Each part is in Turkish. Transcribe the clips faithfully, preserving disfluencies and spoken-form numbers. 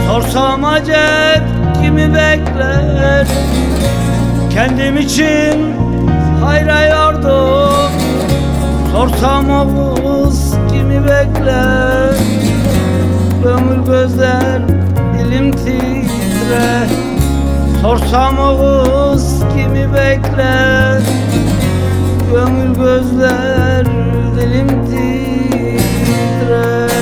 Sorsam acep kimi bekler, kendim için hayrayordum. Sorsam o kız kimi bekler, gönül gözler dilim titrer. Sorsam o kız kimi bekler, gönül gözler dilim titrer.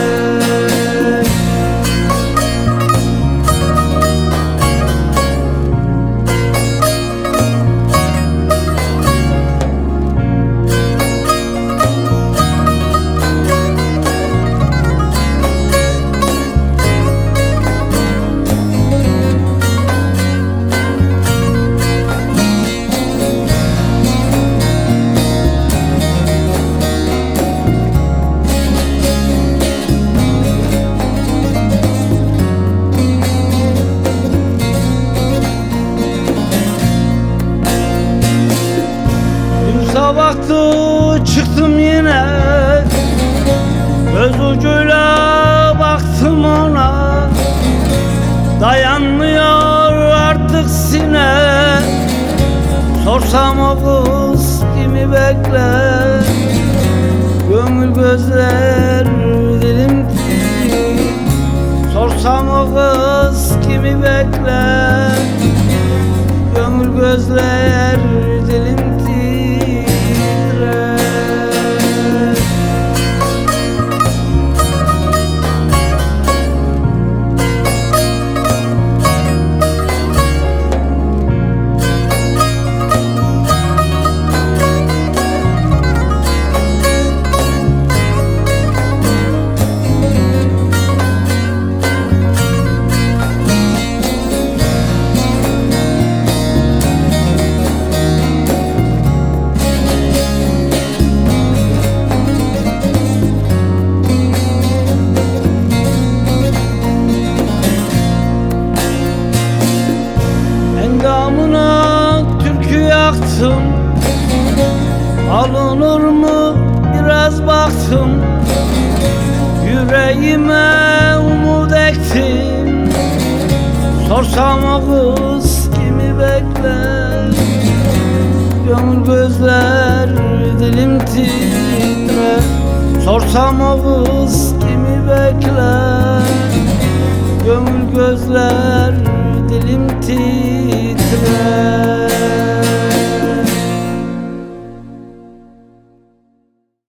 Sabahtı çıktım yine, göz ucuyla baktım ona. Dayanmıyor artık sine, sorsam o kız kimi bekler, gönül gözler dilim titrer. Sorsam o kız kimi bekler, gönül gözler dilim titrer. Endamına türkü yaktım, alınır mı biraz baktım. Yüreğime umut ektim, sorsam o kız kimi bekler, gönül gözler dilim titrer. Sorsam o kız kimi bekler, gönül gözler dilim titrer.